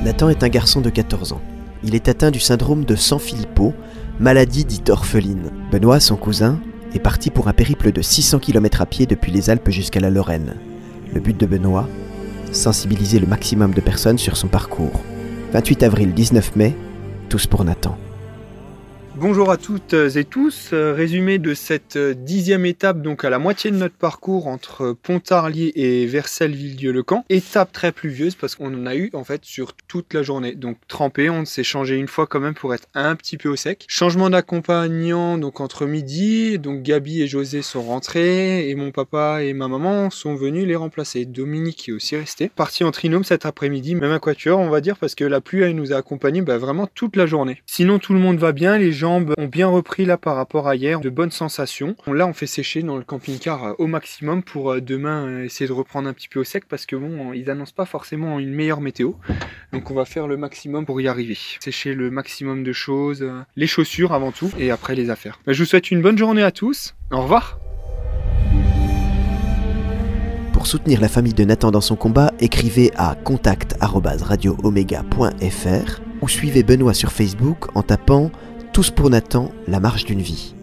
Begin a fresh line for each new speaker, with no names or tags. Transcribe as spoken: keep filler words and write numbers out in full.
Nathan est un garçon de quatorze ans. Il est atteint du syndrome de Sanfilippo, maladie dite orpheline. Benoît, son cousin, est parti pour un périple de six cents kilomètres à pied depuis les Alpes jusqu'à la Lorraine. Le but de Benoît, sensibiliser le maximum de personnes sur son parcours. vingt-huit avril, dix-neuf mai, tous pour Nathan.
Bonjour à toutes et tous, résumé de cette dixième étape, donc à la moitié de notre parcours entre Pontarlier et Vercelles-Villedieu-le-Camp. Étape très pluvieuse parce qu'on en a eu en fait sur toute la journée. Donc trempé, on s'est changé une fois quand même pour être un petit peu au sec. Changement d'accompagnant donc entre midi, donc Gabi et José sont rentrés et mon papa et ma maman sont venus les remplacer. Dominique est aussi resté. Parti en trinôme cet après-midi, même à quatuor on va dire parce que la pluie elle nous a accompagnés bah, vraiment toute la journée. Sinon tout le monde va bien, les gens ont bien repris là par rapport à hier, de bonnes sensations. Là on fait sécher dans le camping-car au maximum pour demain essayer de reprendre un petit peu au sec parce que bon, ils annoncent pas forcément une meilleure météo. Donc on va faire le maximum pour y arriver. Sécher le maximum de choses, les chaussures avant tout et après les affaires. Je vous souhaite une bonne journée à tous. Au revoir.
Pour soutenir la famille de Nathan dans son combat, écrivez à contact arobase radio oméga point f r ou suivez Benoît sur Facebook en tapant Tous pour Nathan, la marche d'une vie.